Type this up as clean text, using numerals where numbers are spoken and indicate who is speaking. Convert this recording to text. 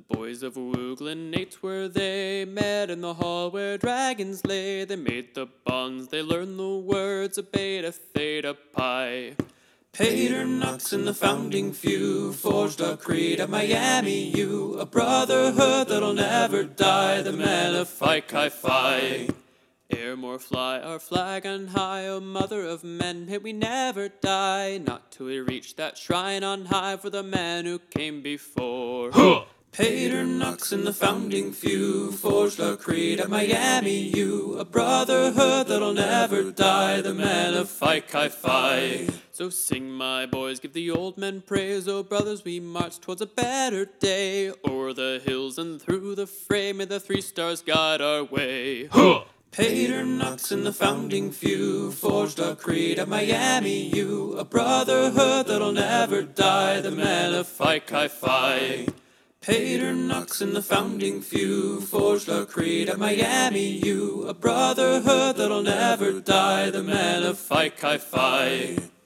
Speaker 1: boys of Wooglen 8 were they, met in the hall where dragons lay. They made the bonds, they learned the words of Beta, Theta, Pi. Paternox and the founding few forged a creed at Miami U, a brotherhood that'll never die, the men of Phi Chi Phi. Evermore fly our flag on high, O mother of men, may we never die, not till we reach that shrine on high for the man who came before. Paternox and the founding few forged a creed at Miami U, a brotherhood that'll never die, the men of Phi Chi Phi. So sing, my boys, give the old men praise, O brothers, we march towards a better day. O'er the hills and through the fray, may the 3 stars guide our way. Paternox and the founding few forged a creed at Miami U, a brotherhood that'll never die, the men of Phi Chi Phi. Paternox and the founding few forged a creed at Miami U, a brotherhood that'll never die, the men of Phi Chi Phi.